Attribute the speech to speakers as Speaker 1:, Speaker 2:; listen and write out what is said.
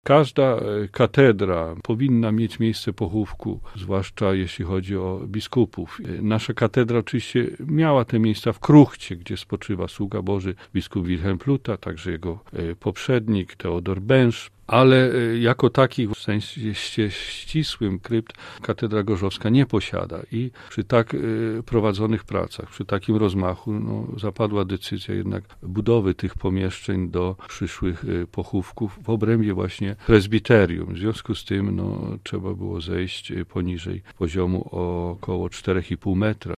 Speaker 1: Każda katedra powinna mieć miejsce pochówku, zwłaszcza jeśli chodzi o biskupów. Nasza katedra oczywiście miała te miejsca w Kruchcie, gdzie spoczywa sługa Boży, biskup Wilhelm Pluta, także jego poprzednik Teodor Bęż. Ale jako takich w sensie ścisłym krypt katedra gorzowska nie posiada i przy tak prowadzonych pracach, przy takim rozmachu zapadła decyzja jednak budowy tych pomieszczeń do przyszłych pochówków w obrębie właśnie prezbiterium. W związku z tym trzeba było zejść poniżej poziomu około 4,5 metra.